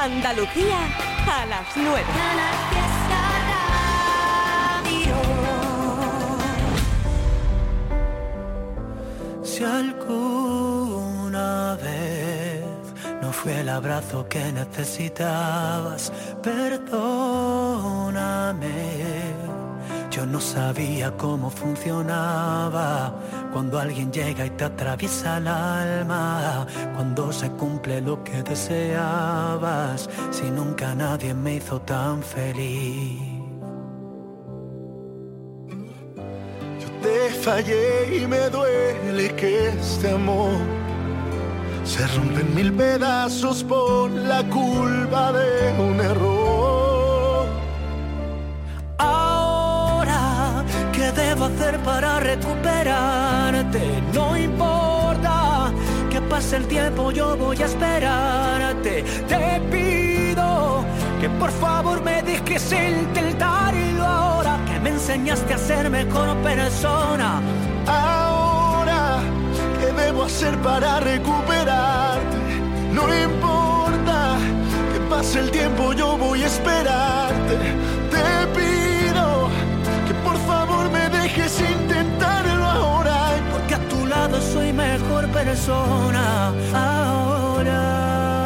Andalucía a las 9. Si alguna vez no fue el abrazo que necesitabas, perdóname. Yo no sabía cómo funcionaba cuando alguien llega y te atraviesa el alma, cuando se cumple lo que deseabas, si nunca nadie me hizo tan feliz. Yo te fallé y me duele que este amor se rompe en mil pedazos por la culpa de un error. Ahora, ¿qué debo hacer para recuperarte? No importa que pase el tiempo, yo voy a esperarte. Te pido que por favor me dejes intentarlo ahora, que me enseñaste a ser mejor persona. Ahora, ¿qué debo hacer para recuperarte? No importa que pase el tiempo, yo voy a esperarte. Te pido que por favor me dejes intentarlo ahora, porque a tu lado soy mejor persona ahora.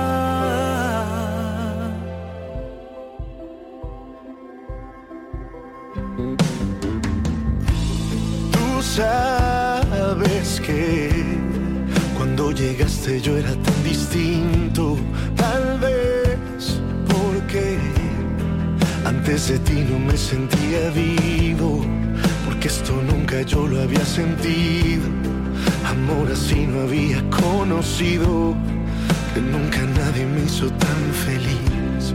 Tú sabes que cuando llegaste yo era tan distinto, tal vez porque antes de ti no me sentía vivo, porque esto nunca yo lo había sentido, amor así no había conocido, que nunca nadie me hizo tan feliz.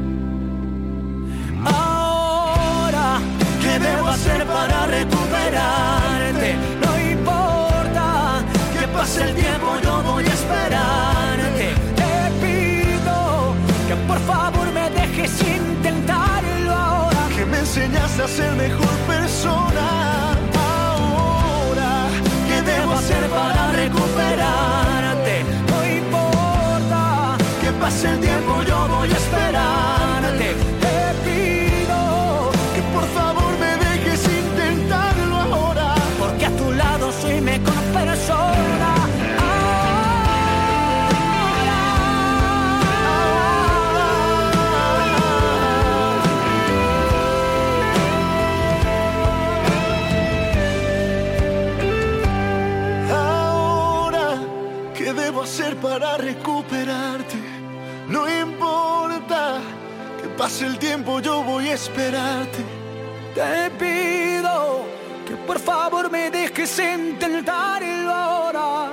Ahora, ¿qué debo hacer para recuperarte? No importa que pase el tiempo, yo voy a esperarte. Te pido que por favor me dejes intentarlo ahora, que me enseñaste a ser mejor persona. Ahora, ¿qué debo hacer para recuperarte? No importa que pase el tiempo, yo voy a esperarte. Te pido que por favor me dejes intentarlo ahora, porque a tu lado soy mejor persona. Hacer para recuperarte? No importa que pase el tiempo, yo voy a esperarte. Te pido que por favor me dejes intentarlo ahora.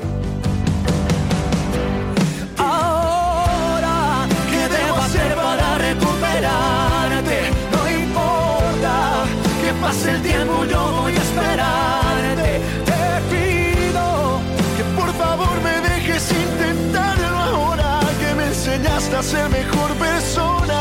Ahora, ¿qué debo hacer para recuperarte? No importa que pase el tiempo, yo voy a esperarte. Te pido que por favor me dejes intentarlo ahora, que me enseñaste a ser mejor persona.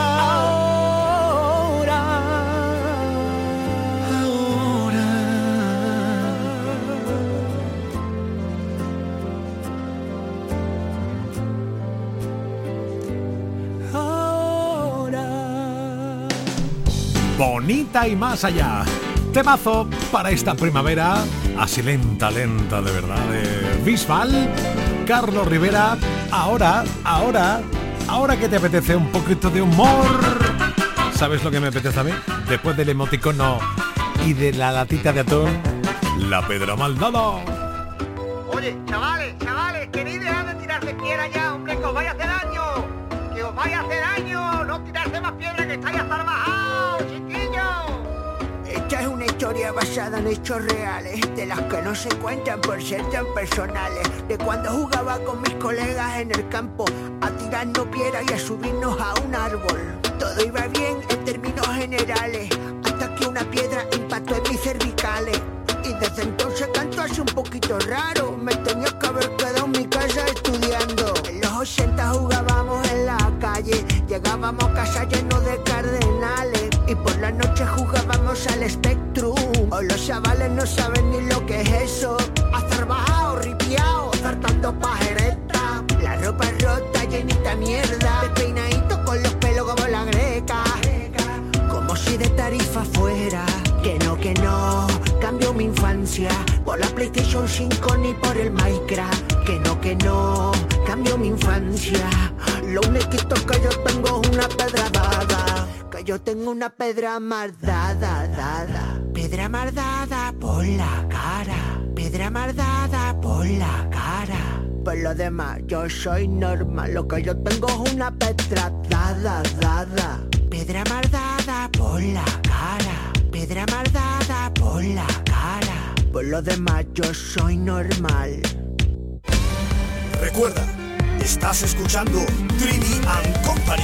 Ahora. Bonita y más allá. Temazo para esta primavera, así lenta, lenta de verdad, de Bisbal, Carlos Rivera. Ahora que te apetece un poquito de humor. ¿Sabes lo que me apetece a mí? Después del emoticono y de la latita de atún, la Pedra Maldonado. Oye, chavales, queréis dejar de tirarse piedra ya, hombre, que os vaya a hacer daño. Que os vaya a hacer daño, no tirarse más piedra, que estáis hasta bajados, chiquillos. Esta es una historia basada en hechos reales, de las que no se cuentan por ser tan personales. De cuando jugaba con mis colegas en el campo, a tirarnos piedras y a subirnos a un árbol. Todo iba bien en términos generales, hasta que una piedra impactó en mis cervicales. Y desde entonces canto así un poquito raro, me tenía que haber quedado en mi casa estudiando. En los 80 jugábamos en la calle, llegábamos a casa llenos de cardenales, y por la noche jugábamos al Spectrum. Hoy los chavales no saben ni lo que es eso, estar bajado, ripiado, saltando pajereta, la ropa rota llenita mierda. cambió mi infancia. Lo único que yo tengo es una pedra dada. Que yo tengo una pedra mardada, dada. Pedra mardada por la cara. Pedra mardada por la cara. Por lo demás yo soy normal. Lo que yo tengo es una pedra dada, dada. Pedra mardada por la cara. Pedra mardada por la cara. Por lo demás yo soy normal. Recuerda, estás escuchando Trini and Company.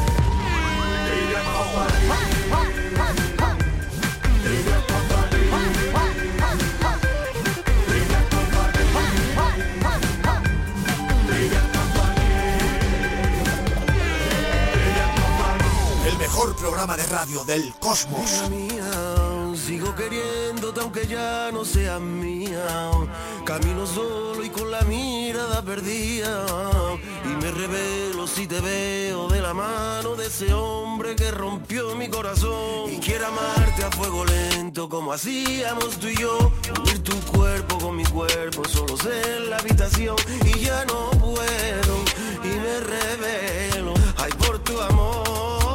El mejor programa de radio del cosmos. Sigo queriéndote aunque ya no seas mía. Camino solo y con la mirada perdida. Y me revelo si te veo de la mano de ese hombre que rompió mi corazón. Y quiero amarte a fuego lento como hacíamos tú y yo. Unir tu cuerpo con mi cuerpo solos en la habitación. Y ya no puedo y me revelo. Ay, por tu amor.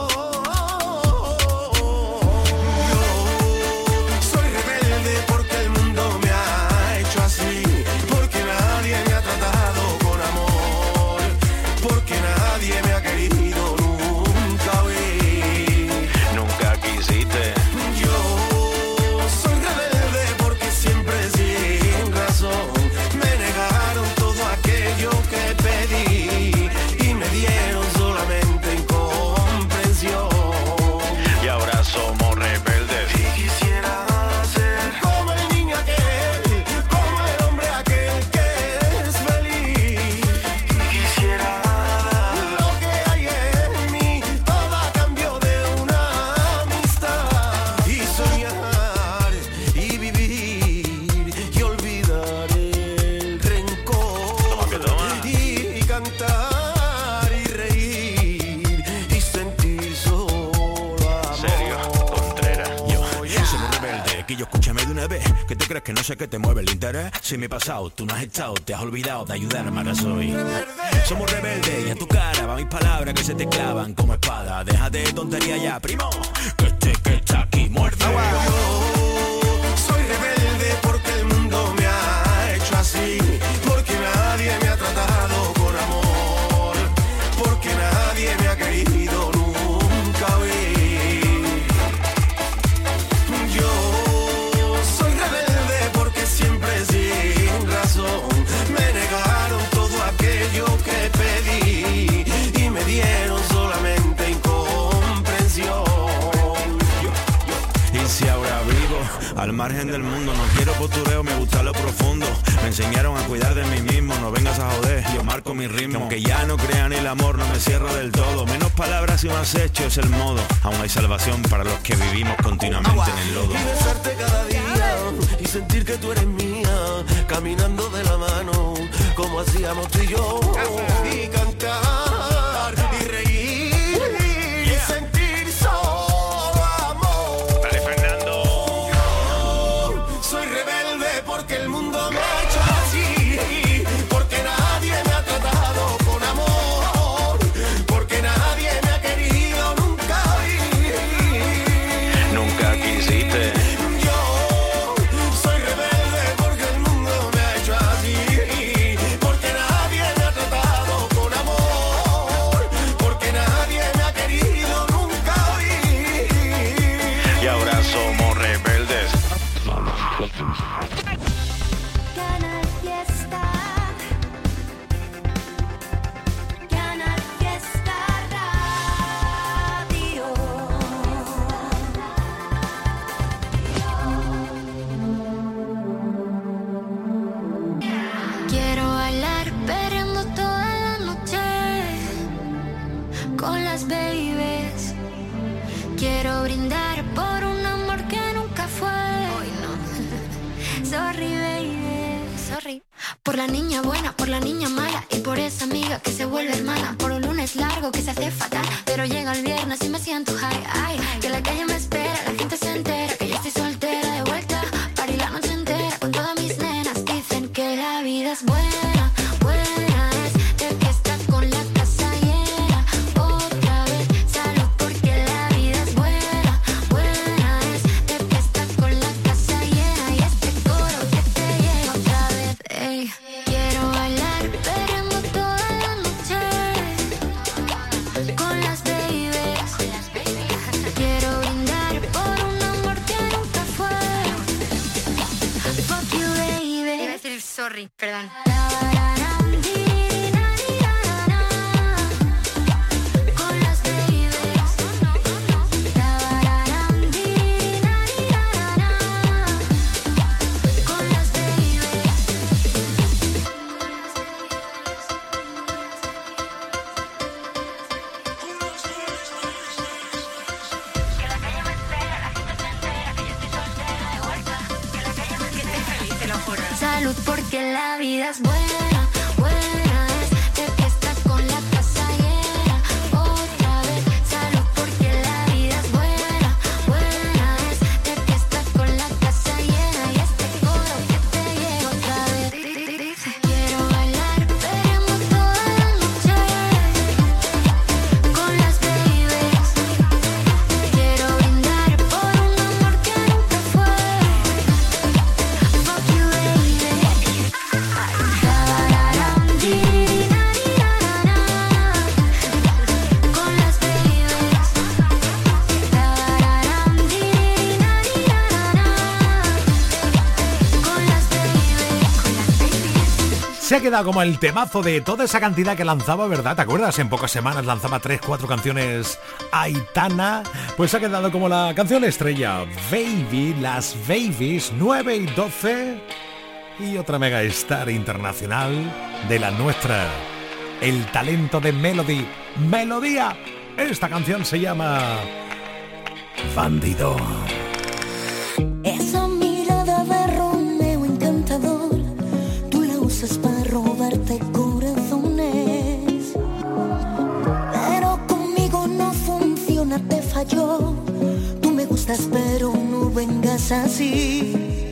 Que no sé qué te mueve el interés. Si me he pasado, tú no has estado, te has olvidado de ayudarme, ahora soy. Somos rebeldes y a tu cara va mis palabras que se te clavan como espada. Déjate de tontería ya, primo, que está aquí muerto. Soy rebelde porque el mundo me ha hecho así. Porque nadie me ha tratado con amor. Porque nadie me ha querido nunca oír. Me negaron todo aquello que pedí y me dieron solamente incomprensión. Y si ahora vivo al margen del mundo, no quiero postureo, me gusta lo profundo. Me enseñaron a cuidar de mí mismo, no vengas a joder, yo marco mi ritmo. Aunque ya no crean el amor, no me cierro del todo. Menos palabras y más hecho es el modo. Aún hay salvación para los que vivimos continuamente en el lodo. Y besarte cada día y sentir que tú eres mía, caminando de la mano como hacíamos tú y yo. Y cantar y reír y sentir solo amor. Dale, Fernando. Yo soy rebelde porque el mundo me ha hecho así. Porque nadie me ha tratado con amor. Porque nadie me ha querido nunca oír. Nunca quisiste. Quiero brindar por un amor que nunca fue. Hoy no. Sorry, baby. Sorry. Por la niña buena, por la niña mala. Y por esa amiga que se vuelve hermana. Por un lunes largo que se hace fatal. Pero llega el viernes y me siento high. Ay, que la calle me espera, la gente se entera. Que yo estoy soltera de vuelta. Party la noche entera con todas mis nenas. Dicen que la vida es buena, buena es. De que salud porque la vida es buena, buena es de fiestas con la casa llena. Otra vez, salud porque la vida es buena, buena es de fiestas con la casa llena. Y este coro que te llega otra vez dice: quiero bailar, veremos toda la noche con las babies. Quiero brindar por un amor que nunca fue. Fuck you, baby. Tarararam, di-di-da-di-da-da-da. Con las babies. Tarararam, di-di-da-di-da-da-da. Con las babies. Se ha quedado como el temazo de toda esa cantidad que lanzaba, ¿verdad? ¿Te acuerdas? En pocas semanas lanzaba 3-4 canciones Aitana. Pues se ha quedado como la canción estrella, Baby, las Babies, 9 y 12. Y otra mega star internacional de la nuestra, el talento de Melody, Melodía. Esta canción se llama Bandido. Esa mirada de Romeo encantador, tú la usas para robarte corazones. Pero conmigo no funciona, te falló. Tú me gustas pero no vengas así.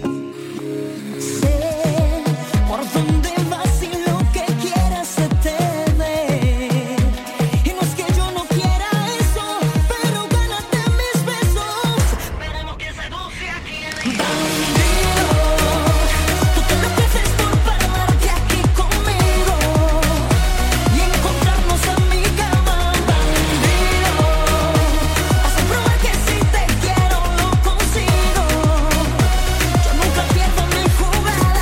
Sé por dónde vas y lo que quieras se te ve. Y no es que yo no quiera eso, pero gánate mis besos. Esperemos que seduce a quien bandido, tú te enloqueces por pararte aquí conmigo y encontrarnos en mi cama. Bandido, vas a probar que si te quiero lo consigo. Yo nunca pierdo mi jugada.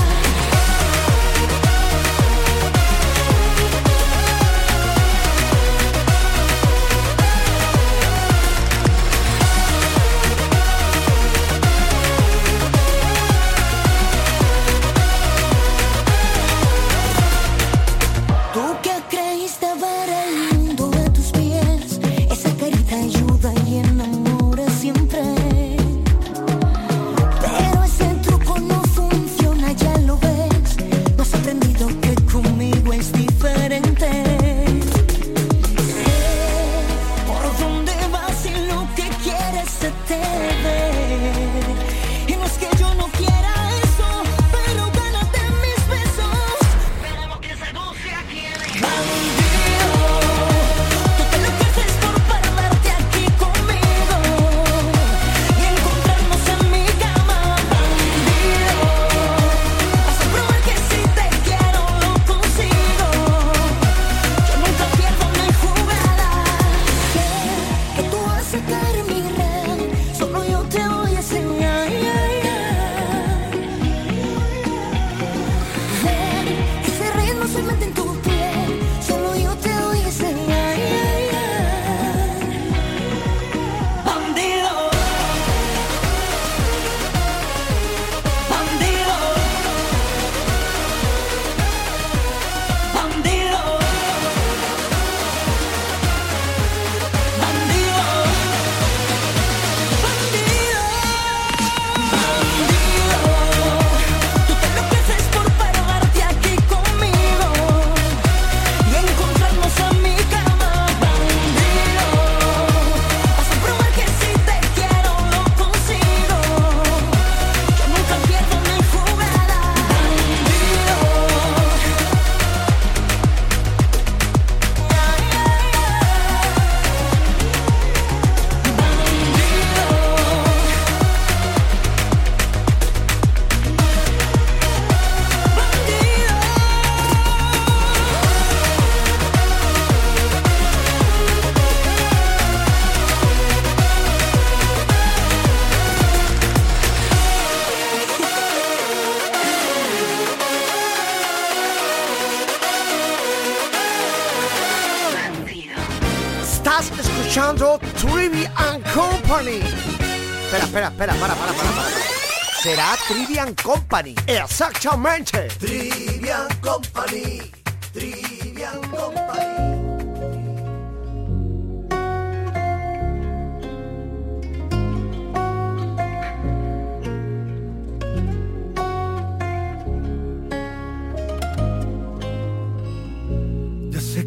Tú que creíste ver el mundo a tus pies, esa carita ayuda y enamora siempre. Pero ese truco no funciona, ya lo ves. No has aprendido que conmigo es diferente. Sé por dónde vas y lo que quieres se te ve. Y no es que yo no quiera eso, pero gánate mis besos. Esperemos que seduce a quien bandido, tú te enloqueces por pararte aquí conmigo y encontrarnos en mi cama. Bandido, vas a probar que si te quiero lo consigo. Yo nunca pierdo mi jugada. Sé que tú vas a sacar mi red, solo yo te voy a enseñar. Ven, ese ritmo se mete en tu piel, solo yo te voy a enseñar. Bandido, bandido, bandido, bandido, bandido. Tú te enloqueces por pararte aquí conmigo y encontrarnos en mi cama. Bandido, vas a probar que si te quiero lo consigo. Yo nunca pierdo mi jugada. Bandido, Estás escuchando Trivi and Company. Espera, para. Será Trivi and Company. Exactamente. Trivian Company, Trivian Company.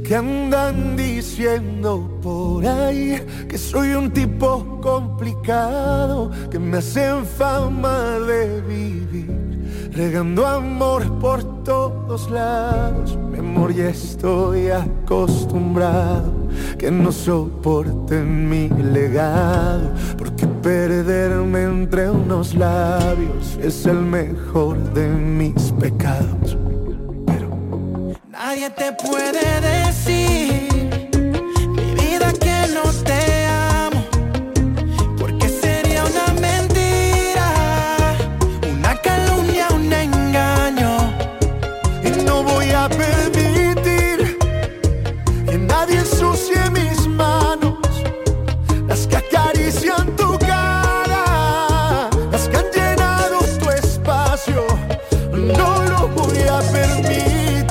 que andan diciendo por ahí que soy un tipo complicado, que me hacen fama de vivir regando amor por todos lados. Mi amor, ya estoy acostumbrado, que no soporten mi legado, porque perderme entre unos labios es el mejor de mis pecados. Nadie te puede decir, mi vida, que no te amo, porque sería una mentira, una calumnia, un engaño. Y no voy a permitir que nadie ensucie mis manos, las que acarician tu cara, las que han llenado tu espacio. No lo voy a permitir.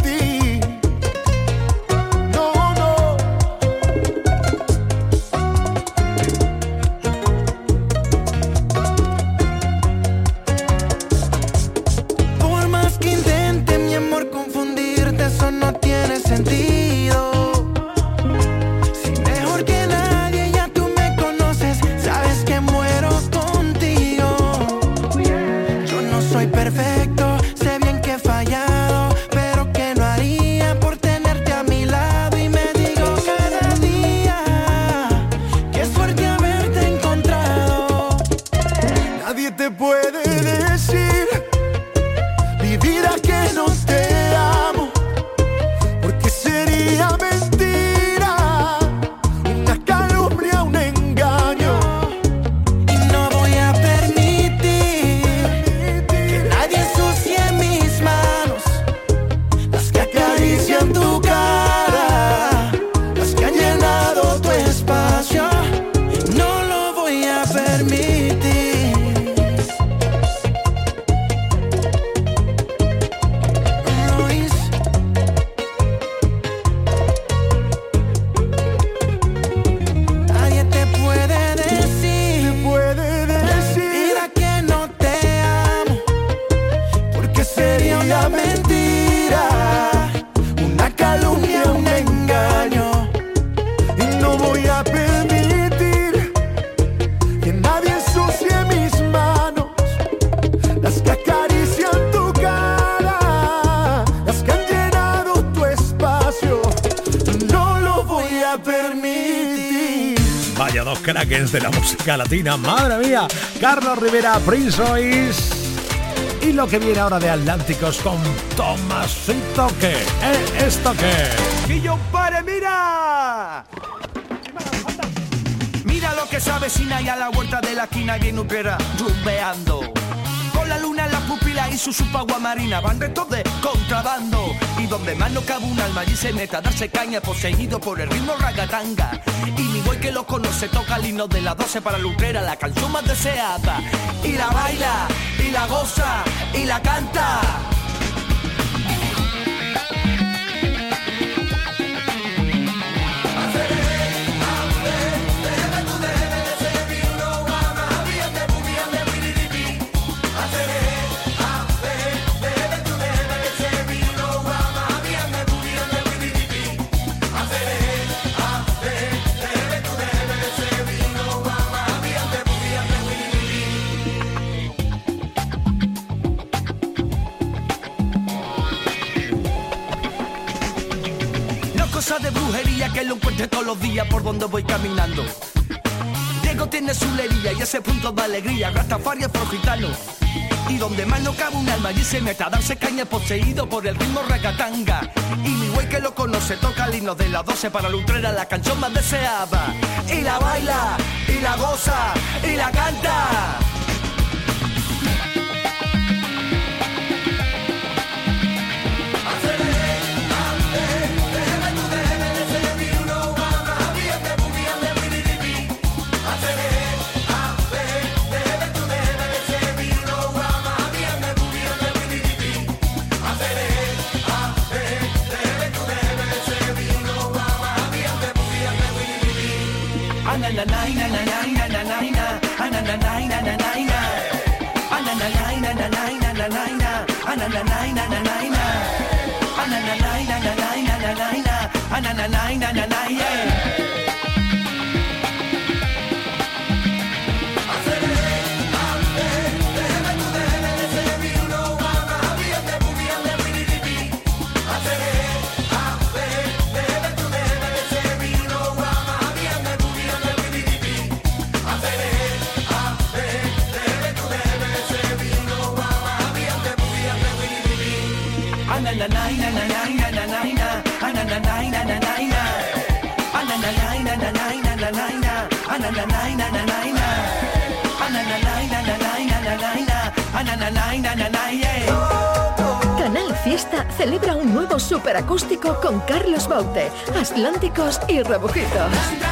De la música latina, madre mía, Carlos Rivera, Prince Royce, y lo que viene ahora de Atlánticos con Tomasito. ¿Qué? ¿Esto qué? ¡Y yo pare, mira! Mira lo que se avecina y a la vuelta de la esquina viene un perra rumbeando. Con la luna en la pupila y su supagua marina van restos de contrabando. Y donde más no cabe un alma allí se mete a darse caña, poseído por el ritmo ragatanga. Y mi güey que lo conoce toca el himno de las 12 para Lutrera, la canción más deseada. Y la baila, y la goza, y la canta. De brujería que lo encuentre todos los días por donde voy caminando. Diego tiene su lería y ese punto de alegría, Rastafari es por gitano. Y donde más no cabe un alma allí se mete a darse caña, poseído por el ritmo ragatanga. Y mi güey que lo conoce toca el himno de las 12 para Lutrera, la canción más deseada. Y la baila, y la goza, y la canta. Canal Fiesta celebra un nuevo superacústico con Carlos Baute, Atlánticos y Rebujitos.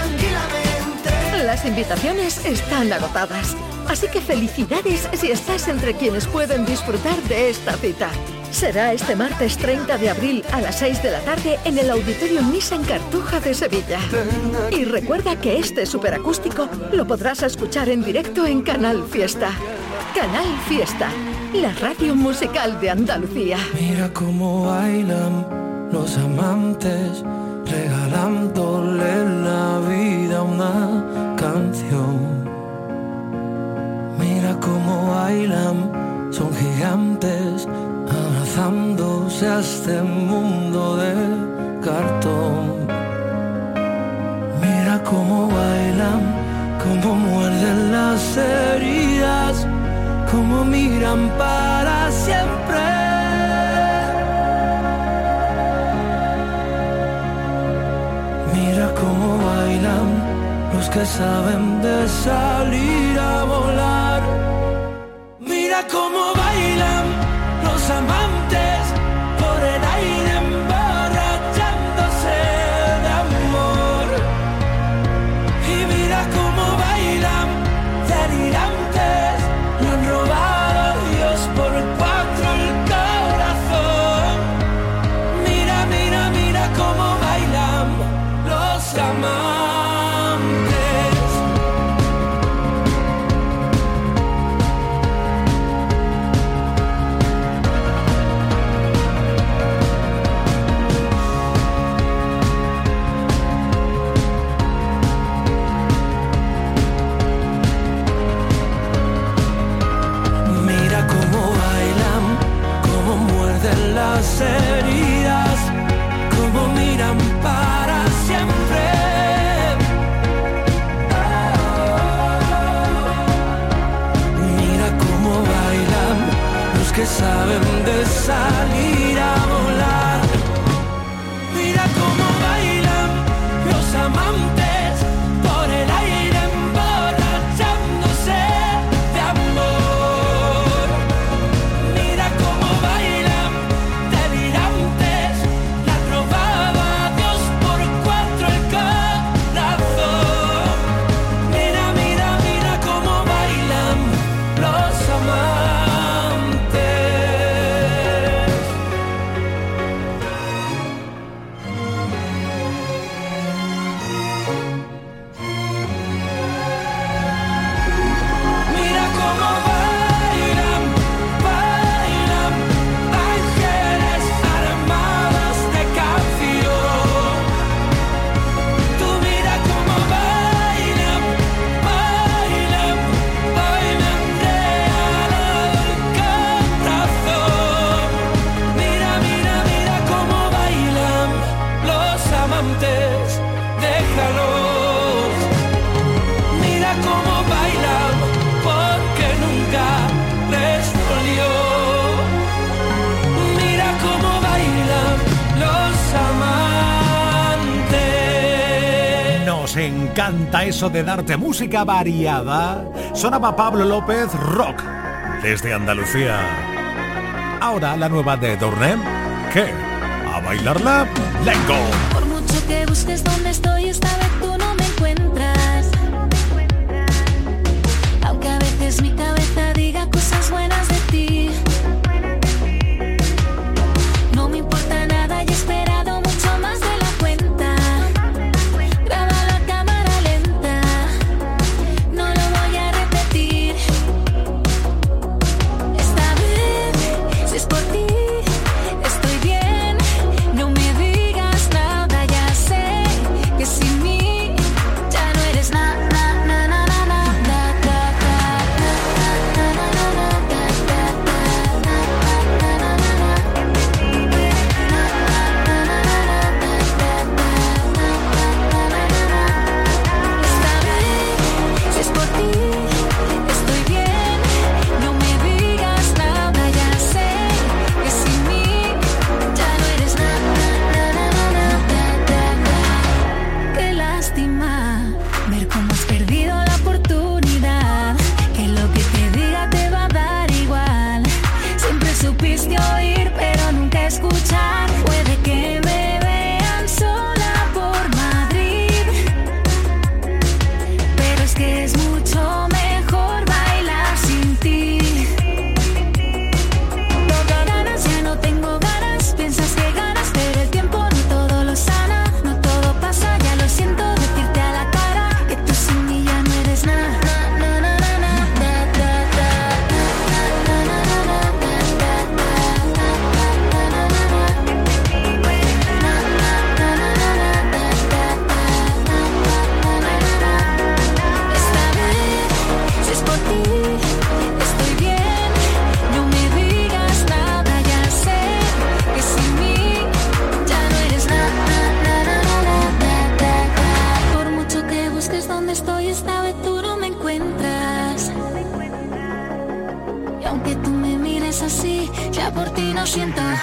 Las invitaciones están agotadas, así que felicidades si estás entre quienes pueden disfrutar de esta cita. Será este martes 30 de abril a las 6 de la tarde en el Auditorio Nissan Cartuja de Sevilla. Y recuerda que este superacústico lo podrás escuchar en directo en Canal Fiesta. Canal Fiesta, la radio musical de Andalucía. Mira cómo bailan los amantes, regalándole la vida a una canción. Mira cómo bailan, son gigantes, abrazándose a este mundo de cartón. Mira cómo bailan, cómo muerden las heridas, cómo miran para siempre. Mira cómo bailan los que saben de salir a volar. Mira cómo bailan los amantes por el aire emborrachándose de amor. Y mira cómo bailan delirantes, le han robado a Dios por 4 el corazón. Mira, mira, mira cómo bailan los amantes. Las heridas, como miran para siempre. Mira cómo bailan los que saben de salir a volar. Mira cómo bailan los amantes por el aire emborrachándose de amor. Mira cómo bailan delirantes, le han robado a Dios por 4 el corazón. Mira, mira, mira cómo bailan los amantes. Mira cómo bailan, bailan ángeles armados de canción. Tú mira cómo bailan, bailan, bailan de alado el corazón. Mira, mira, mira cómo bailan los amantes, déjalos. Mira cómo bailan porque nunca les dolió. Mira cómo bailan los amantes. Nos encanta eso de darte música variada. Sonaba Pablo López, Rock, desde Andalucía. Ahora la nueva de Dornem. ¿Qué? ¿A bailarla? ¡Let's go! Por mucho que busques donde estoy, esta vez tú no me encuentras. Aunque a veces mi cabeza diga cosas buenas de ti. No me importa nada y he esperado mucho más de la cuenta. Grábalo a cámara lenta, no lo voy a repetir. Esta vez, si es por ti, estoy bien. No me digas nada. destino sienta.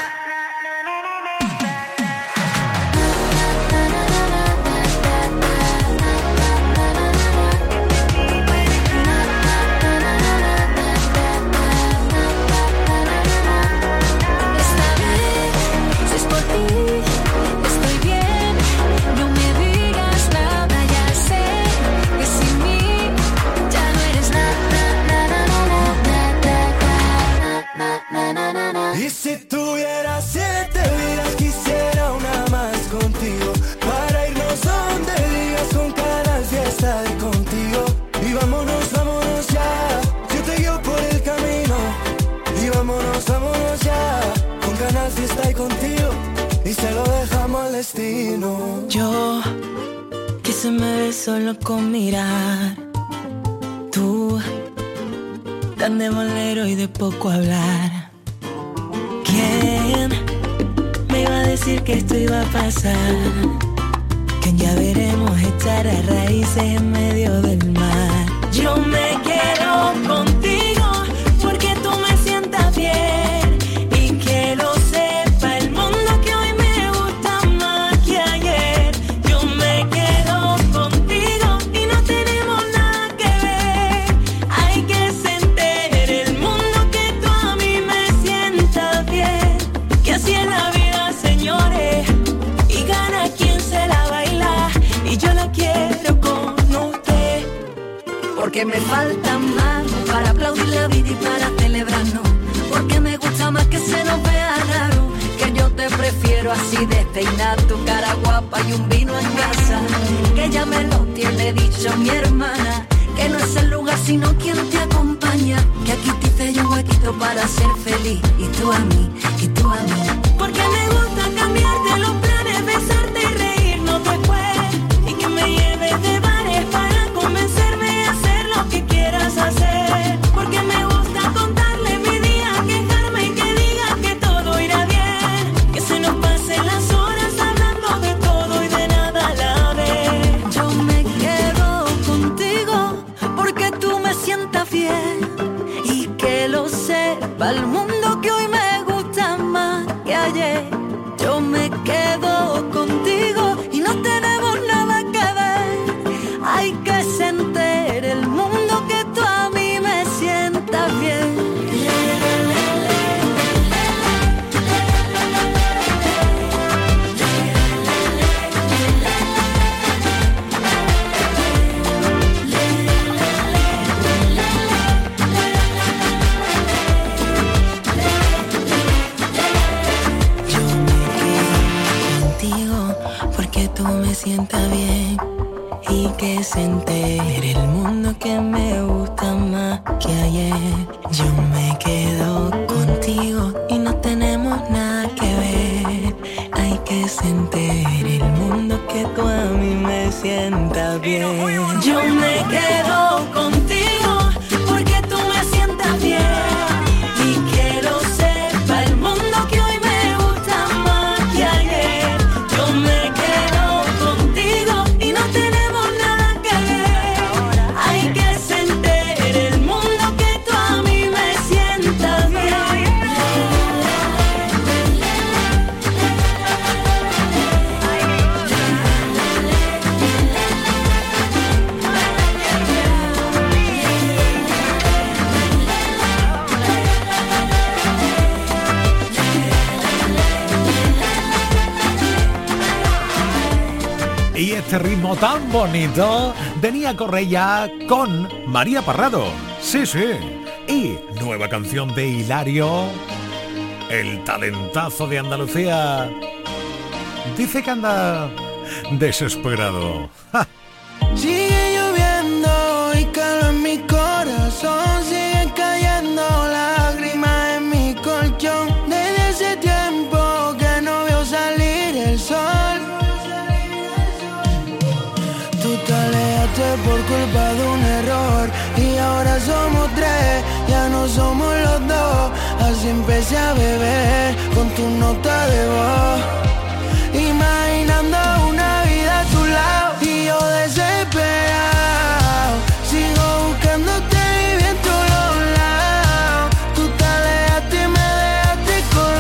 Y si tuviera 7 vidas quisiera una más contigo, para irnos donde digas con cada fiesta de contigo. Y vámonos, vámonos ya, yo te guío por el camino. Y vámonos, vámonos ya, con ganas de estar contigo. Y se lo dejamos al destino. Yo, que se me ve solo con mirar. Tú, tan de bolero y de poco hablar. ¿Quién me iba a decir que esto iba a pasar? Que un día veremos echar a raíces en medio del mar. Yo me quedo contigo porque tú me sientas bien y que lo sepa el mundo que hoy me gusta más que ayer. Yo me quedo contigo y no tenemos nada que ver. Hay que se entere el mundo que tú a mí me sientas bien. Que así es la vida, señores, y gana quien se la baila. Y yo la quiero con usted, porque me falta más para aplaudir la vida y para celebrarnos. Porque me gusta más que se nos vea raro, que yo te prefiero así, despeinar tu cara guapa y un vino en casa. Que ya me lo tiene dicho mi hermana, que no es el lugar sino quien te acompaña. Que aquí te hice yo un huequito para ser feliz, y tú a mí, y tú a mí. Porque me gusta cambiarte los planes, besarte y reírnos después, y que me lleves de bares para convencerme a hacer lo que quieras hacer. Porque me gusta contarle mi día, quejarme y que diga que todo irá bien. Que se nos pasen las horas hablando de todo y de nada a la vez. Yo me quedo contigo porque tú me sientas bien y que lo sepa el mundo que hoy me gusta más que ayer. Yo me quedo contigo y no tenemos nada que ver. Hay que se entere el mundo que tú a mí me sientas bien. Porque tú me sientas bien y que se entere el mundo que me gusta más que ayer. Yo me quedo contigo y no tenemos nada que ver. Hay que se entere el mundo que tú a mí me sientas bien. Yo me quedo contigo porque tú me sientas bien y que lo sepa el mundo que hoy me gusta más que ayer. Yo me quedo contigo y no tenemos nada que ver. Hay que se entere el mundo que tú a mí me sientas bien. Y este ritmo tan bonito de Nia Correia con María Parrado. Sí, sí. Y nueva canción de Hilario, el talentazo de Andalucía. Dice que anda desesperado. ¡Ja! Sigue lloviendo y calor en mi corazón. Siguen cayendo lágrimas en mi colchón. Desde ese tiempo que no veo salir el sol. Tú te alejaste por culpa de un error y ahora somos tres, ya no somos los dos. Así empecé a beber con tu nota de voz, imaginando una vida a tu lado y yo desesperado. Sigo buscándote y vi en todos los lados. Tú te alejaste y me dejaste con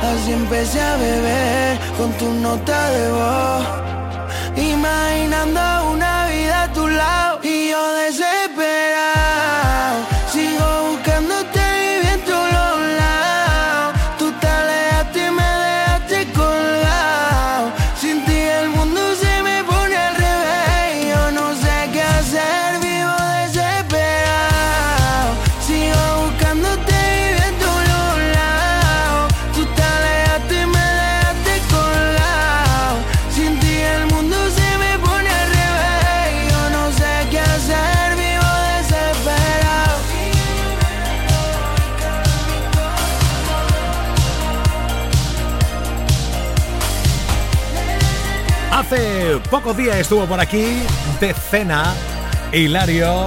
estabas y empecé a beber con tu nota de voz, imaginando una vida a tu lado y yo desesperado, sigo buscándote y bien tú los lados, tú te alejaste y me dejaste colgado, sin ti el mundo se me pone al revés, yo no sé qué hacer, vivo desesperado, sigo buscándote y bien tú los lados, tú te alejaste y me dejaste colgado, sin ti el mundo se me pone al revés, yo no sé qué hacer, vivo desesperado. Hace pocos días estuvo por aquí de cena Hilario,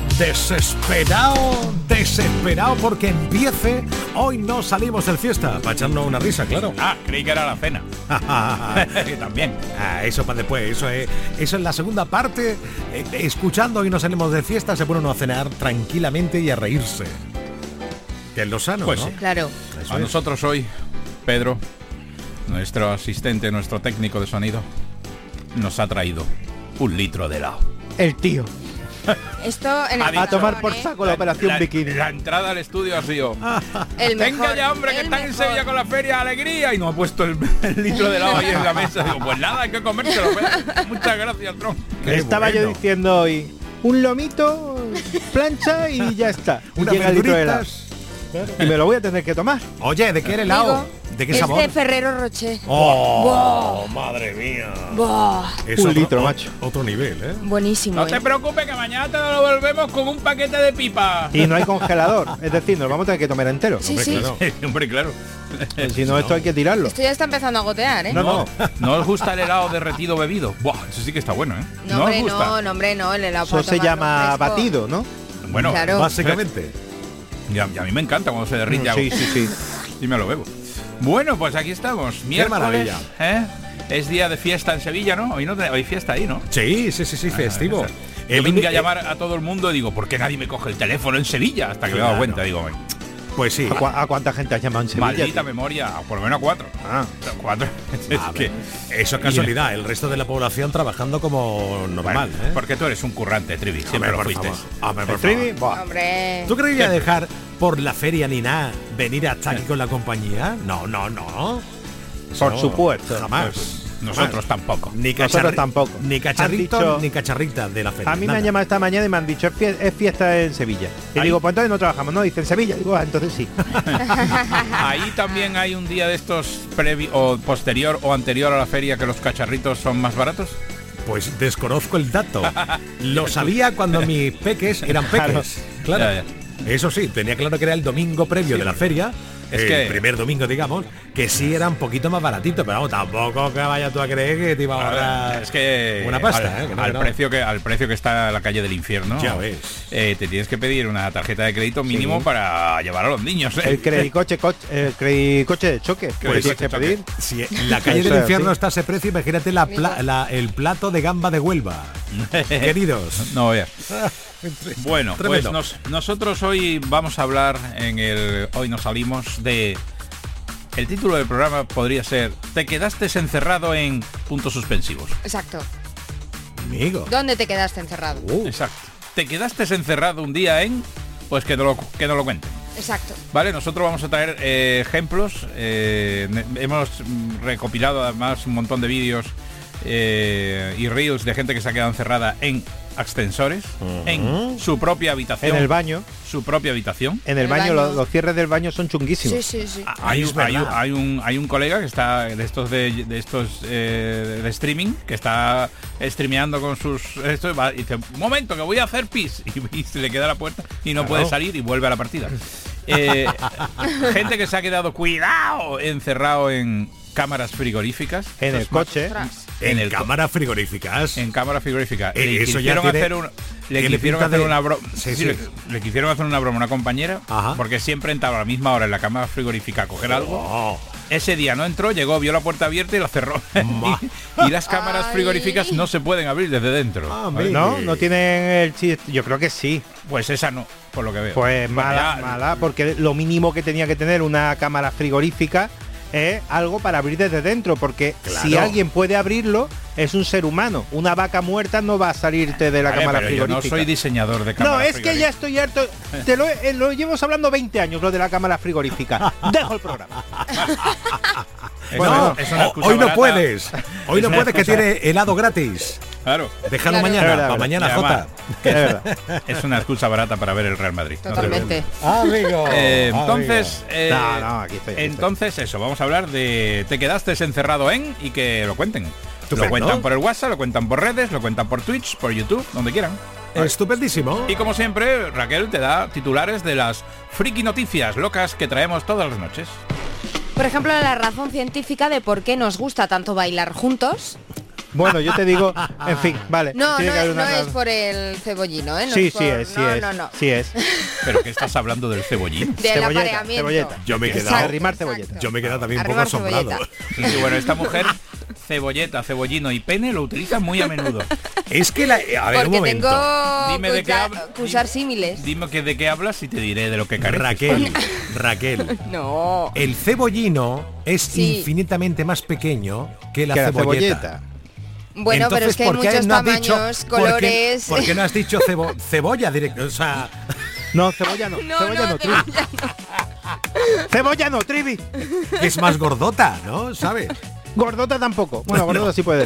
desesperado porque empiece. Hoy no salimos del fiesta, para echarnos una risa, claro. Ah, creí que era la cena. También. Eso para después, eso es la segunda parte. Escuchando Hoy no salimos de fiesta, se pone uno a cenar tranquilamente y a reírse. Que es lo sano, pues ¿no? Sí. Claro. A nosotros hoy, Pedro, nuestro asistente, nuestro técnico de sonido, nos ha traído 1 litro de helado. El tío. Esto en el a tomar por saco la operación bikini. La entrada al estudio ha sido el venga mejor, ya, hombre, que están en Sevilla con la feria, alegría. Y nos ha puesto el litro de helado ahí en la mesa. Digo, pues nada, hay que comérselo. Muchas gracias, Tron. Estaba yo diciendo hoy, un lomito, plancha y ya está. Y llega el litro de helado. Y me lo voy a tener que tomar. Oye, ¿de qué era helado? ¿De qué sabor? Es de Ferrero Rocher. ¡Oh! ¡Madre mía! ¡Buah! 1 litro, macho. Otro nivel, ¿eh? Buenísimo. No te preocupes, que mañana te lo volvemos con un paquete de pipa. Y no hay congelador. Es decir, nos vamos a tener que tomar entero. Sí, sí. Claro. Hombre, claro. Si no, esto hay que tirarlo. Esto ya está empezando a gotear, ¿eh? No. ¿No os gusta el helado derretido bebido? Buah, eso sí que está bueno, ¿eh? No, ¿No os hombre, gusta? no, hombre, no. El helado Eso para se tomarlo llama fresco. batido, ¿no? Bueno, Claro. Básicamente. y a mí me encanta cuando se derrite algo. Sí. Y me lo bebo. Bueno, pues aquí estamos. Miércoles, maravilla. ¿eh? Es día de fiesta en Sevilla, ¿no? Hoy hay fiesta ahí, ¿no? Sí, festivo. Yo vengo a llamar a todo el mundo y digo, ¿por qué nadie me coge el teléfono en Sevilla? Hasta que me he dado cuenta, digo, pues sí. ¿A cuánta gente has llamado en Sevilla? Maldita memoria, por lo menos a 4. 4. Eso es casualidad, el resto de la población trabajando como normal, bueno, porque tú eres un currante, Trivi, siempre lo fuiste. Hombre. ¿Tú creías dejar por la feria ni nada venir hasta aquí con la compañía? No. Por supuesto. Jamás. Nosotros tampoco. Nosotros tampoco. Ni cacharrito Han dicho- ni cacharrita de la feria. A mí me nada. han llamado esta mañana y me han dicho, es fiesta en Sevilla. Y Ahí. digo, pues entonces no trabajamos, ¿no? Dicen Sevilla. Digo, entonces sí. Ahí también hay un día de estos o posterior o anterior a la feria que los cacharritos son más baratos. Pues desconozco el dato. Lo sabía cuando mis peques eran peques. Claro. Ya. Eso sí, tenía claro que era el domingo previo de la feria. Es el que- primer domingo, digamos, que sí era un poquito más baratito, pero vamos, tampoco que vayas tú a creer que te iba a ahorrar Es que una pasta, al, que no, al que no. precio que está la calle del infierno, Ya ves. te tienes que pedir una tarjeta de crédito mínimo para llevar a los niños. El credicoche de choque. Pues tienes que pedir. Si la calle Eso del es infierno así. está a ese precio, imagínate el plato de gamba de Huelva. Queridos. No veas. Bueno, Tremendo. pues nosotros hoy vamos a hablar hoy nos salimos de. El título del programa podría ser ¿Te quedaste encerrado en puntos suspensivos? Exacto. Amigo. ¿Dónde te quedaste encerrado? Exacto. ¿Te quedaste encerrado un día en? Pues que no lo cuenten. Exacto. Vale, nosotros vamos a traer ejemplos. Hemos recopilado además un montón de vídeos y reels de gente que se ha quedado encerrada en ascensores, en su propia habitación. En el baño. Su propia habitación. En el baño, los cierres del baño son chunguísimos. Sí. Hay un colega que está de estos de streaming que está streameando con sus y dice, un momento que voy a hacer pis y se le queda la puerta y no puede salir y vuelve a la partida. Gente que se ha quedado encerrado en cámaras frigoríficas, en el coche, en cámaras frigoríficas, le eso quisieron ya hacer una broma. Sí. Le quisieron hacer una broma a una compañera. Ajá. Porque siempre entraba a la misma hora en la cámara frigorífica a coger algo. Ese día no entró, llegó, vio la puerta abierta y la cerró. y las cámaras frigoríficas no se pueden abrir desde dentro. No tienen el chiste. Yo creo que sí. Pues esa no, por lo que veo. Pues mala, porque lo mínimo que tenía que tener una cámara frigorífica es algo para abrir desde dentro, porque Claro. si alguien puede abrirlo, es un ser humano. Una vaca muerta no va a salirte de la Vale, cámara pero yo frigorífica. no soy diseñador de cámaras No, es que ya frigoríficas. estoy harto. Te lo llevo hablando 20 años, lo de la cámara frigorífica. Dejo el programa. Bueno, es una excusa hoy no barata. puedes. Hoy Es no una puedes, que excusa- tiene helado gratis. Claro. Déjalo Claro. mañana, Es verdad, para mañana, Y además, Jota. que Es verdad. es una excusa barata para ver el Real Madrid. No te Totalmente. Amigo. entonces, No, aquí estoy. entonces eso, vamos a hablar de te quedaste encerrado en y que lo cuenten. Estupendo. Lo cuentan por el WhatsApp, lo cuentan por redes, lo cuentan por Twitch, por YouTube, donde quieran. Estupendísimo. Y como siempre, Raquel te da titulares de las friki noticias locas que traemos todas las noches. Por ejemplo, la razón científica de por qué nos gusta tanto bailar juntos. Bueno, yo te digo, en fin, vale. No, tiene no, que haber es, una no es razón. por el cebollino, ¿eh? No Sí, es por- sí es, sí no, es. no, no. Sí es. ¿Pero qué estás hablando del cebollín? Del Cebolleta, apareamiento. cebolleta. Yo me he Exacto, quedado. Arrimar exacto. cebolleta. Yo me he quedado también un poco Arrimar asombrado. cebolleta. Sí, bueno, esta mujer, cebolleta, cebollino y pene lo utiliza muy a menudo. Es que a ver, un Porque momento. tengo Dime de qué habla- que usar símiles. Dime de qué hablas y te diré de lo que careces. Raquel, No. el cebollino es Sí. infinitamente más pequeño que la Que la cebolleta. cebolleta. Bueno, pero es que hay ¿por qué muchos no has tamaños, dicho- colores. ¿Por qué no has dicho cebolla directo? O sea, No, cebolla no. No, cebolla no, no, Trivi. Cebolla no, Trivi. es más gordota, ¿no? ¿Sabes? Gordota tampoco. Bueno, gordota sí puede.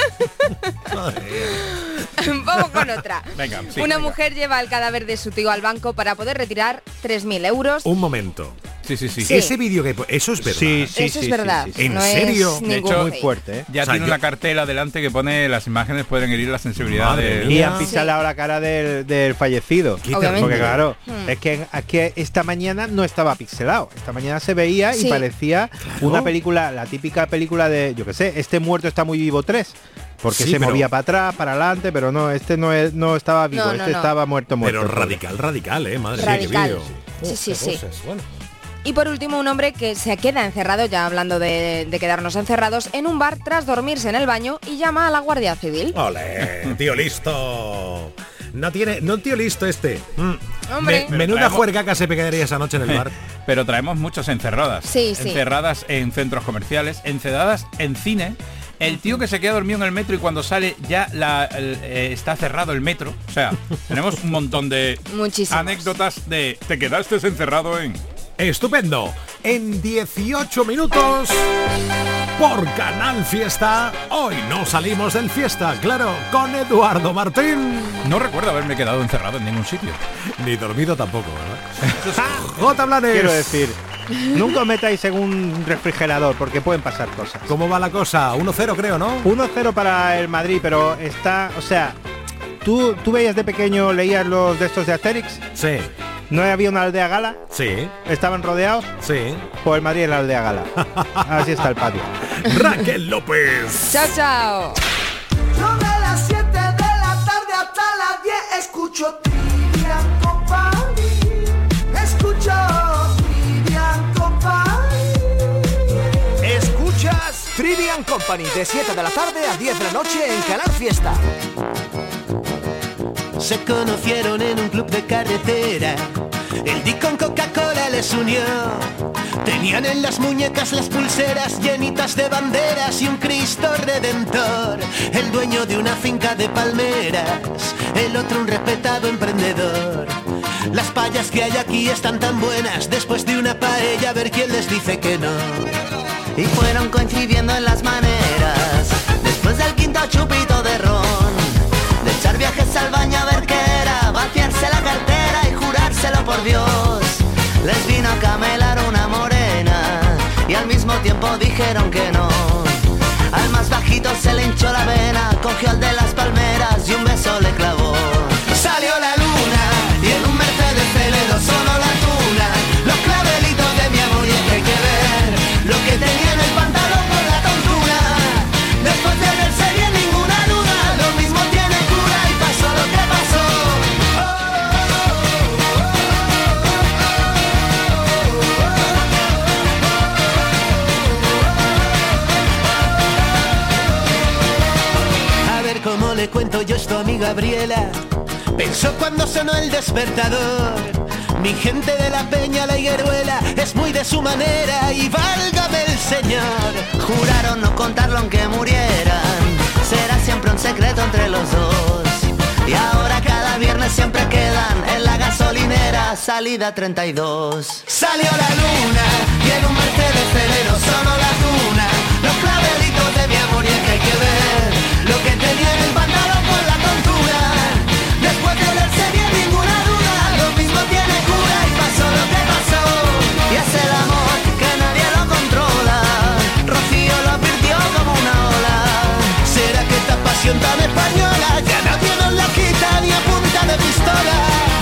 Vamos con otra. Venga, sí, Una venga. mujer lleva el cadáver de su tío al banco para poder retirar 3.000 euros. Un momento. Sí, sí, sí. Sí. Ese vídeo que eso es verdad. Sí, sí, Eso sí, es verdad. sí, sí, sí. ¿En no serio? Es De ningún hecho, Muy fake. fuerte, ¿eh? Ya O sea, tiene yo- una cartela delante que pone las imágenes pueden herir la sensibilidad Madre de... mía. Y han pisado la cara del fallecido. Qué Obviamente. Porque claro, Hmm. es que esta mañana no estaba pixelado. Esta mañana se veía Sí. y parecía una película, la típica película de, yo qué sé, Este muerto está muy vivo 3. Porque Sí, se pero- movía para atrás, para adelante, pero no, este no estaba vivo, No, no, este no. estaba muerto. Pero pobre. radical, madre Radical. mía, qué vídeo. Sí, sí, Qué sí. cosas, bueno. Y por último, un hombre que se queda encerrado, ya hablando de quedarnos encerrados, en un bar tras dormirse en el baño y llama a la Guardia Civil. Ole, tío listo. No tío listo este. Hombre. Menuda Traemos- juergaca se pegaría esa noche en el bar. Pero traemos muchas encerradas. Sí, sí. Encerradas en centros comerciales, encerradas en cine. El tío que se queda dormido en el metro y cuando sale ya está cerrado el metro. O sea, tenemos un montón de Muchísimas. anécdotas de te quedaste encerrado en... Estupendo. En 18 minutos por Canal Fiesta. Hoy no salimos del fiesta, claro, con Eduardo Martín. No recuerdo haberme quedado encerrado en ningún sitio. Ni dormido tampoco, ¿verdad? J. Blanes. Quiero decir, nunca os metáis en un refrigerador porque pueden pasar cosas. ¿Cómo va la cosa? 1-0 creo, ¿no? 1-0 para el Madrid, pero está, o sea, ¿tú veías de pequeño, leías los de estos de Asterix? Sí. ¿No había una aldea gala? Sí. ¿Estaban rodeados? Sí. Pues el Madrid en la aldea gala. Así está el patio. Raquel López. Chao, chao. Yo de las 7 de la tarde hasta las 10 escucho Trivian Company. Escucho Trivian Company. Escuchas Trivian Company de 7 de la tarde a 10 de la noche en Canal Fiesta. Se conocieron en un club de carretera. El Dick con Coca-Cola les unió. Tenían en las muñecas las pulseras llenitas de banderas y un Cristo Redentor. El dueño de una finca de palmeras, el otro un respetado emprendedor. Las payas que hay aquí están tan buenas, después de una paella a ver quién les dice que no. Y fueron coincidiendo en las maneras, después del quinto chupito de ron. De echar viajes al baño a ver qué era, vaciarse la cartera y jurárselo por Dios. Les vino a camelar una morena y al mismo tiempo dijeron que no. Al más bajito se le hinchó la vena, cogió al de las palmeras y un beso le clavó. Salió la luna y en un Mercedes Benz solo la tuna. Los clavelitos de mi amor y es que hay que ver lo que tenía en el pantalón por la tontura. Después de verse bien ninguna duda, lo mismo tiene cura y pasó lo que pasó. A ver cómo le cuento yo esto a mi Gabriela. Pensó cuando sonó el despertador. Mi gente de la Peña, la Higueruela, es muy de su manera y válgame el señor. Juraron no contarlo aunque murieran, será siempre un secreto entre los dos. Y ahora cada viernes siempre quedan en la gasolinera, salida 32. Salió la luna y en un Mercedes Ferrero sonó la tuna, los clavelitos de mi amor y es que hay que ver lo que tenía en el pantalón con la tontura. Después de olerse bien ninguna duda, lo mismo tiene cura y pasó lo que pasó. Y es el amor que nadie lo controla, Rocío lo advirtió como una ola. ¿Será que esta pasión tan española ya nadie nos la quita ni a punta de pistola?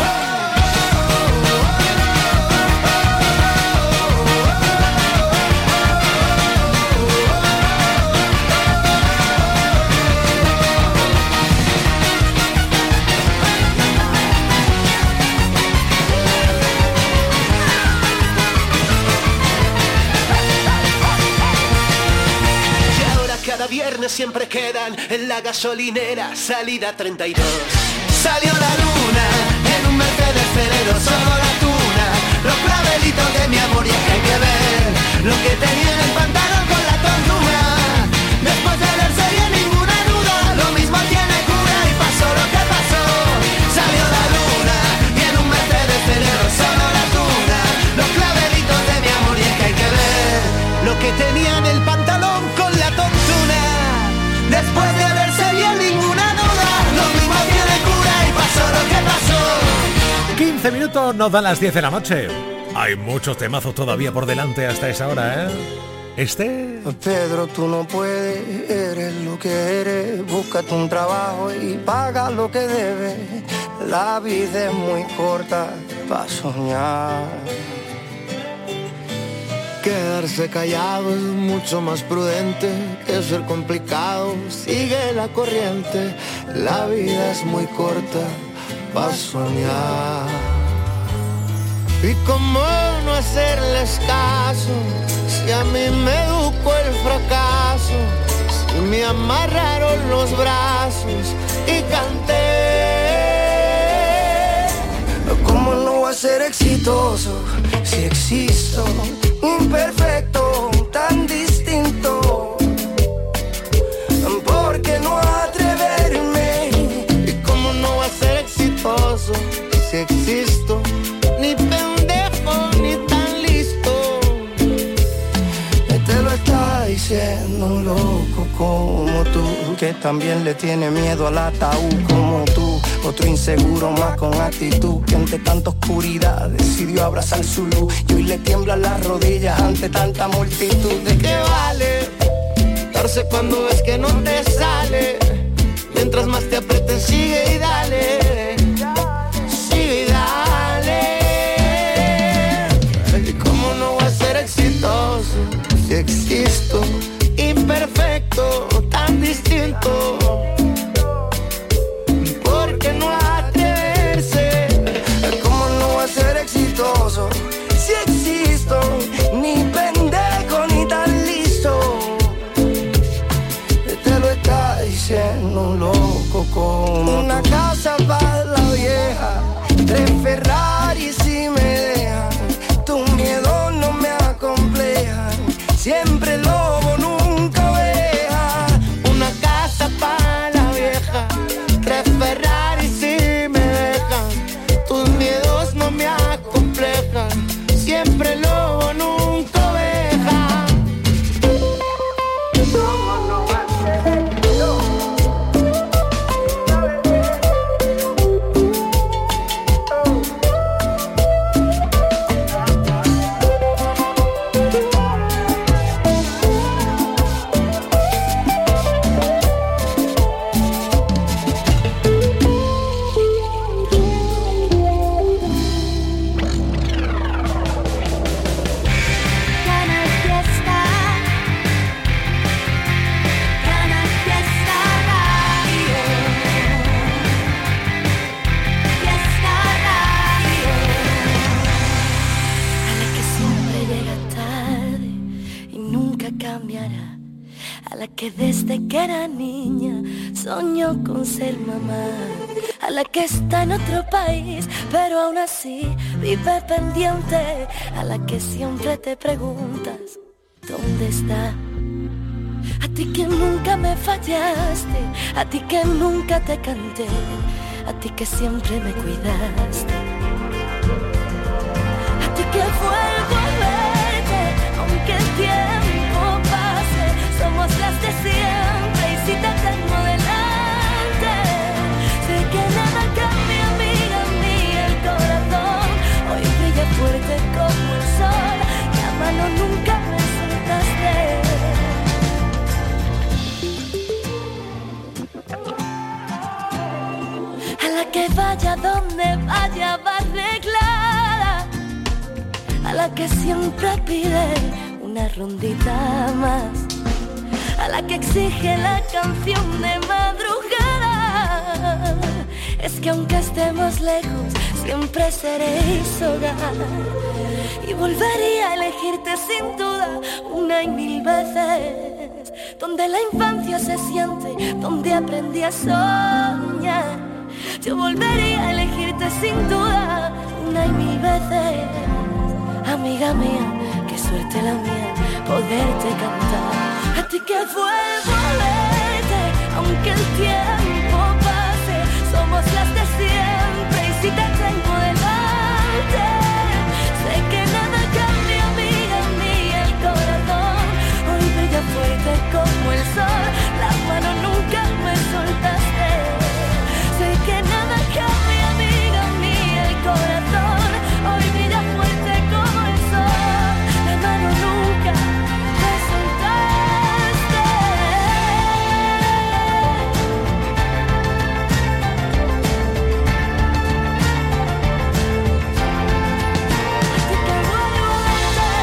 Cada viernes siempre quedan en la gasolinera, salida 32. Salió la luna en un Mercedes Ferrero, solo la tuna, los clavelitos de mi amor y es que hay que ver lo que tenía en el pantalón con la tontura. Después de leerse bien ninguna duda, lo mismo tiene cura y pasó lo que pasó. Salió la luna y en un Mercedes Ferrero, solo la tuna, los clavelitos de mi amor y es que hay que ver lo que tenía en el pantalón con la tontura. Después de verse bien ninguna duda, lo mismo tiene cura y pasó lo que pasó. 15 minutos nos dan las 10 de la noche. Hay muchos temazos todavía por delante hasta esa hora, ¿eh? Pedro, tú no puedes, eres lo que eres. Búscate un trabajo y paga lo que debes. La vida es muy corta para soñar. Quedarse callado es mucho más prudente que ser complicado. Sigue la corriente, la vida es muy corta para soñar. Y cómo no hacerles caso, si a mí me educó el fracaso, si me amarraron los brazos y canté. ¿Cómo no voy a ser exitoso si existo? Imperfecto, tan distinto. ¿Por qué no atreverme? ¿Y cómo no va a ser exitoso si existo? Ni pendejo, ni tan listo. Te lo está diciendo un loco como tú, que también le tiene miedo al ataúd como tú. Otro inseguro más con actitud, que ante tanta oscuridad decidió abrazar su luz. Y hoy le tiemblan las rodillas ante tanta multitud. ¿De qué vale darse cuando ves que no te sale? Mientras más te apretes sigue y dale, sigue y dale. ¿Y cómo no voy a ser exitoso si existo? Imperfecto, tan distinto. ¿Por qué no atreverse? ¿Cómo no voy a ser exitoso si existo? Ni pendejo ni tan listo. Te lo está diciendo un loco como una casa para la vieja, 3 Ferraris si me dejan. Tu miedo no me acompleja, siempre lobo, nunca oveja. Una casa para la vieja, 3 Ferraris si me dejan. Tus miedos no me acomplejan, siempre lobo, nunca oveja. Que desde que era niña soñó con ser mamá, a la que está en otro país, pero aún así vive pendiente, a la que siempre te preguntas ¿dónde está? A ti que nunca me fallaste, a ti que nunca te canté, a ti que siempre me cuidaste, a ti que vuelvo a verte, aunque el tiempo pase, somos las de siempre y si te tengo delante, sé que nada cambia, amiga mía, el corazón hoy brilla fuerte como el sol, la mano nunca me soltaste. A la que vaya donde vaya va arreglada, a la que siempre pide una rondita más, a la que exige la canción de madrugada. Es que aunque estemos lejos siempre seréis hogar, y volvería a elegirte sin duda una y mil veces, donde la infancia se siente, donde aprendí a soñar. Yo volvería a elegirte sin duda una y mil veces. Amiga mía, qué suerte la mía, poderte cantar. A ti que vuelvo a verte, aunque el tiempo pase, somos las de siempre y si te tengo delante, sé que nada cambia, amiga mía, el corazón hoy brilla fuerte como el sol, las manos nunca me soltaste. Sé que nada cambia, amiga mía, el corazón hoy brilla fuerte como el sol, la mano nunca me soltaste. Así que vuelvo a verte,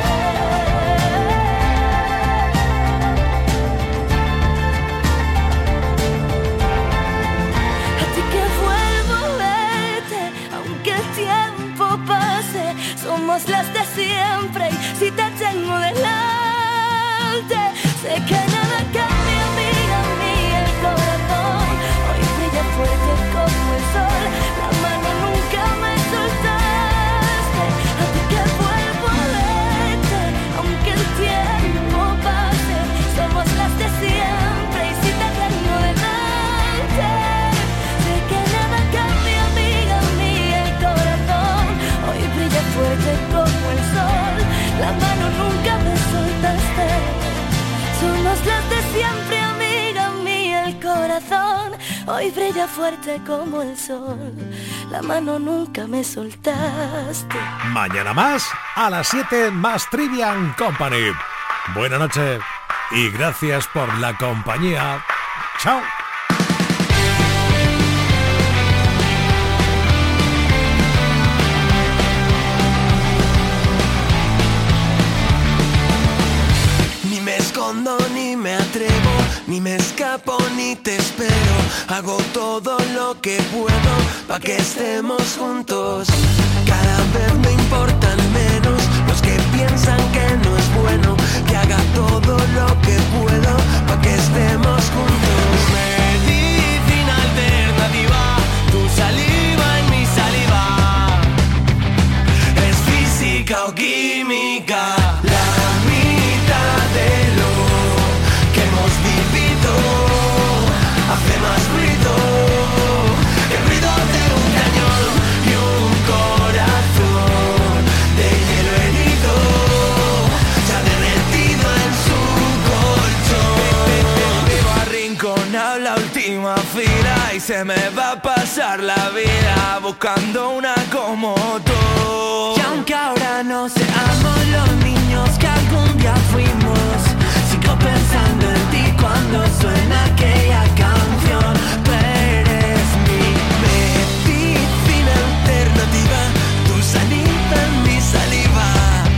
aunque el tiempo pase, somos las de siempre y si te tengo delante, sé que nada cambia, amiga mía, el corazón hoy brilla fuerte como el sol, la mano nunca me soltaste. A ti que vuelvo a verte, aunque el tiempo pase, somos las de siempre y si te tengo delante, sé que nada cambia, amiga mía, el corazón hoy brilla fuerte como el sol, la mano nunca me soltaste. Somos las de siempre, amiga mía, el corazón hoy brilla fuerte como el sol, la mano nunca me soltaste. Mañana más, a las 7, más Trivian Company. Buenas noches y gracias por la compañía. Chao. Ni me escondo, ni me atrevo, ni me escapo, ni te espero. Hago todo lo que puedo pa' que estemos juntos. Cada vez me importan menos los que piensan que no es bueno. Que haga todo lo que puedo pa' que estemos juntos. Medicina alternativa, tu saliva en mi saliva. Es física o química. La mitad de lo que hemos vivido hace más ruido que el ruido de un cañón y un corazón de hielo herido se ha derretido en su colchón. Vivo arrinconado en la última fila y se me va a pasar la vida buscando una como tú. Y aunque ahora no seamos los niños que algún día fuimos, sigo pensando en ti cuando suena aquella canción. Tú eres mi medicina alternativa, tu saliva en mi saliva.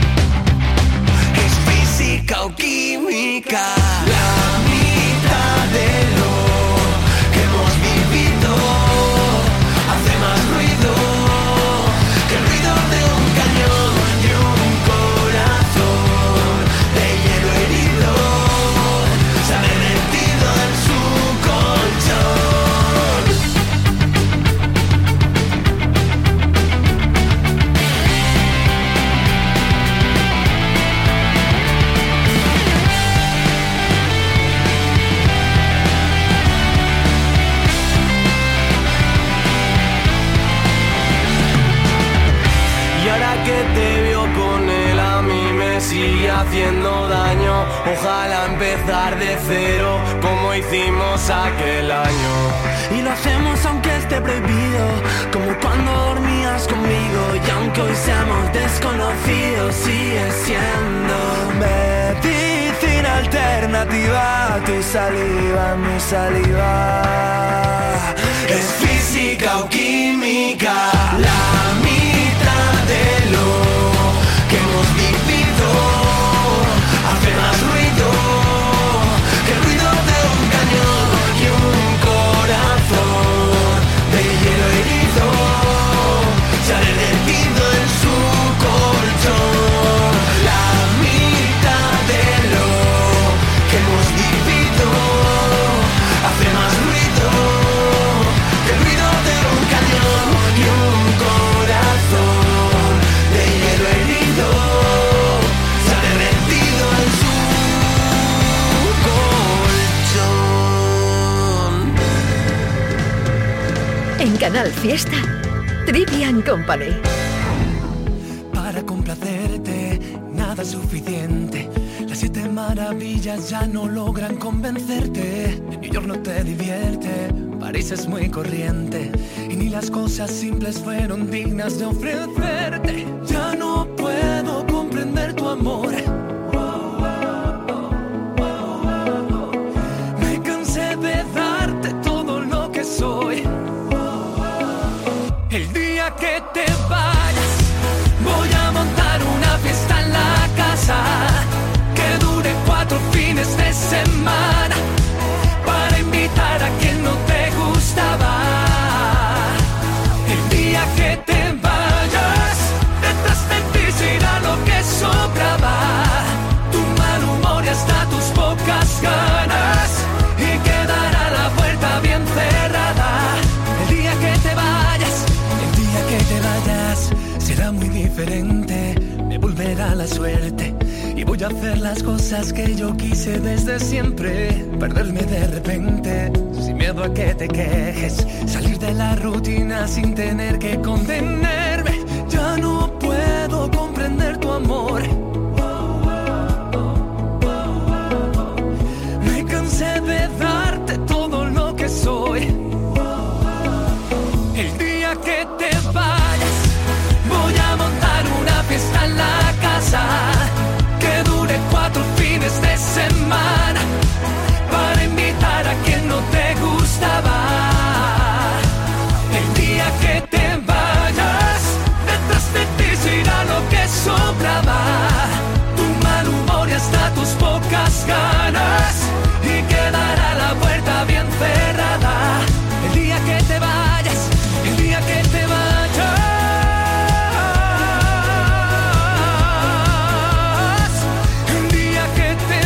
Es física o química. La mitad de lo que hemos vivido hace más ruido que el ruido de un cañón y un corazón de hielo herido se ha derretido en su haciendo daño. Ojalá empezar de cero como hicimos aquel año. Y lo hacemos aunque esté prohibido, como cuando dormías conmigo. Y aunque hoy seamos desconocidos, sigue siendo medicina alternativa. Tu saliva, mi saliva. Es física o química, la mitad de lo que hemos vivido hace más ruido que el ruido de un cañón y un corazón de hielo herido se ha derretido en su colchón. La mitad de lo que hemos vivido hace más ruido que el ruido de un cañón y un corazón de hielo herido se ha derretido en su colchón. En Canal Fiesta, Trivian Company. Para complacerte, nada es suficiente. Las 7 maravillas ya no logran convencerte. New York no te divierte, París es muy corriente. Y ni las cosas simples fueron dignas de ofrecerte. Ya no puedo comprender tu amor. Me cansé de darte todo lo que soy. El día que te vayas, voy a montar una fiesta en la casa que dure 4 fines de semana para invitar a quien no te gustaba. El día que te vayas, detrás de ti se irá lo que sobraba. Tu mal humor y hasta tus pocas ganas y quedará la puerta bien cerrada. El día que te vayas, será muy diferente, me volverá la suerte y voy a hacer las cosas que yo quise desde siempre. Perderme de repente, sin miedo a que te quejes, salir de la rutina sin tener que contenerme. Ya no puedo comprender tu amor. Me cansé de darte todo lo que soy. El día que te vayas, voy a montar una fiesta en la casa que dure 4 fines de semana para invitar a quien no te gustaba. El día que te vayas, detrás de ti se irá lo que sobraba. Tu mal humor y hasta tus pocas ganas y quedará la puerta bien cerrada. El día que te vayas, el día que te vayas, el día que te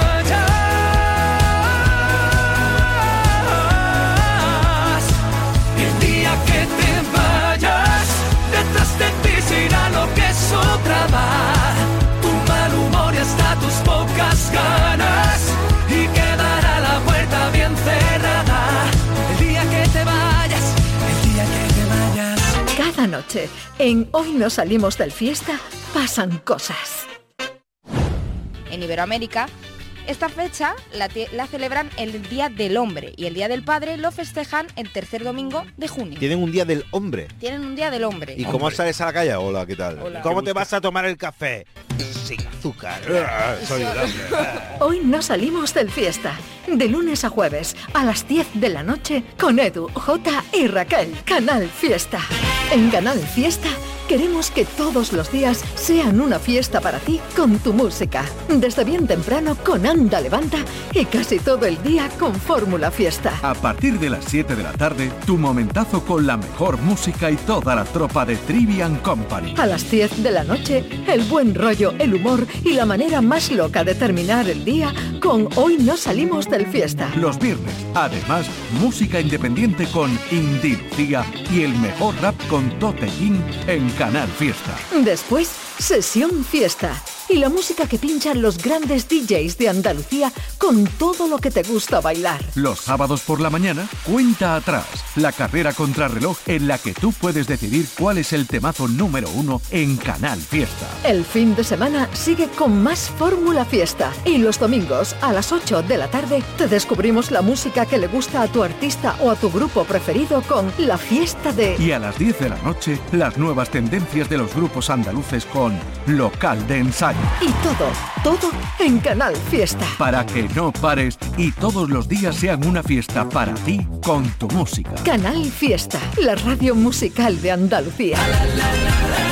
vayas, el día que te vayas, detrás de ti se irá lo que sobraba. Tu mal humor y hasta tus pocas ganas y quedará la puerta bien cerrada. El día que te vayas, el día que te vayas. Cada noche, en Hoy no salimos del fiesta, pasan cosas. En Iberoamérica, esta fecha la celebran el Día del Hombre y el Día del Padre lo festejan el tercer domingo de junio. Tienen un día del hombre. Tienen un Día del Hombre. ¿Y cómo sales a la calle? Hola, ¿qué tal? Hola. ¿Cómo te vas a tomar el café? Sin azúcar. Soy un hombre. Hoy no salimos del fiesta. De lunes a jueves, a las 10 de la noche, con Edu, Jota y Raquel. Canal Fiesta. En Canal Fiesta queremos que todos los días sean una fiesta para ti con tu música. Desde bien temprano con Anda Levanta y casi todo el día con Fórmula Fiesta. A partir de las 7 de la tarde, tu momentazo con la mejor música y toda la tropa de Trivian Company. A las 10 de la noche, el buen rollo, el humor y la manera más loca de terminar el día con Hoy no salimos del fiesta. Los viernes, además, música independiente con Indy Lucía y el mejor rap con Tote King en Canal Fiesta. Después, Sesión Fiesta. y la música que pinchan los grandes DJs de Andalucía con todo lo que te gusta bailar. Los sábados por la mañana, Cuenta Atrás, la carrera contrarreloj en la que tú puedes decidir cuál es el temazo número 1 en Canal Fiesta. El fin de semana sigue con más Fórmula Fiesta y los domingos a las 8 de la tarde te descubrimos la música que le gusta a tu artista o a tu grupo preferido con La Fiesta de... Y a las 10 de la noche, las nuevas tendencias de los grupos andaluces con Local de Ensayo. Y todo en Canal Fiesta. Para que no pares y todos los días sean una fiesta para ti con tu música. Canal Fiesta, la radio musical de Andalucía.